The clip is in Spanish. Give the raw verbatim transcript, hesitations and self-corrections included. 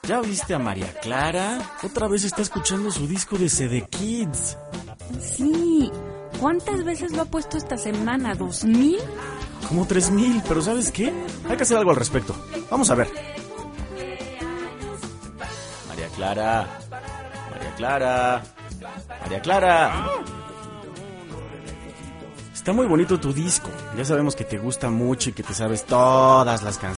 ¿Ya viste a María Clara? Otra vez está escuchando su disco de C D Kids. Sí. ¿Cuántas veces lo ha puesto esta semana? ¿Dos mil? Como tres mil, pero ¿sabes qué? Hay que hacer algo al respecto. Vamos a ver. María Clara. María Clara. María Clara. Está muy bonito tu disco. Ya sabemos que te gusta mucho y que te sabes todas las canciones.